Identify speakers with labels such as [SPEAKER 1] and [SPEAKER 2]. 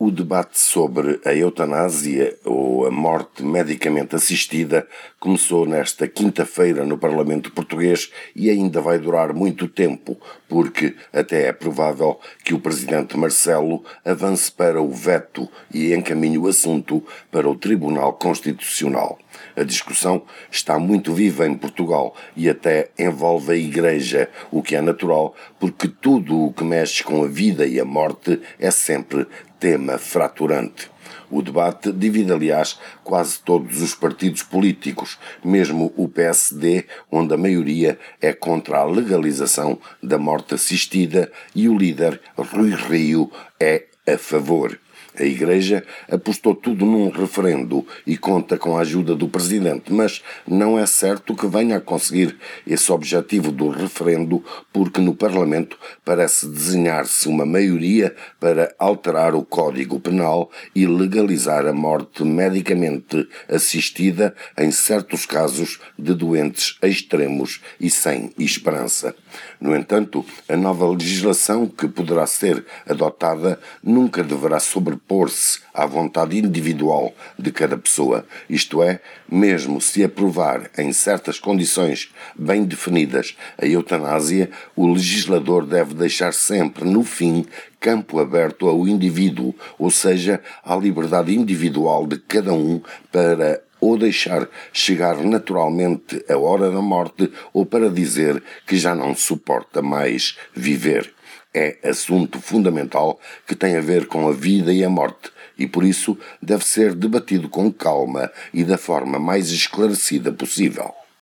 [SPEAKER 1] O debate sobre a eutanásia ou a morte medicamente assistida começou nesta quinta-feira no Parlamento Português e ainda vai durar muito tempo, porque até é provável que o presidente Marcelo avance para o veto e encaminhe o assunto para o Tribunal Constitucional. A discussão está muito viva em Portugal e até envolve a Igreja, o que é natural, porque tudo o que mexe com a vida e a morte é sempre tema fraturante. O debate divide, aliás, quase todos os partidos políticos, mesmo o PSD, onde a maioria é contra a legalização da morte assistida, e o líder, Rui Rio, é a favor. A Igreja apostou tudo num referendo e conta com a ajuda do Presidente, mas não é certo que venha a conseguir esse objetivo do referendo, porque no Parlamento parece desenhar-se uma maioria para alterar o Código Penal e legalizar a morte medicamente assistida em certos casos de doentes extremos e sem esperança. No entanto, a nova legislação que poderá ser adotada nunca deverá sobrepor-se à vontade individual de cada pessoa, isto é, mesmo se aprovar em certas condições bem definidas a eutanásia, o legislador deve deixar sempre, no fim, campo aberto ao indivíduo, ou seja, à liberdade individual de cada um para ou deixar chegar naturalmente a hora da morte ou para dizer que já não suporta mais viver. É assunto fundamental que tem a ver com a vida e a morte e por isso deve ser debatido com calma e da forma mais esclarecida possível.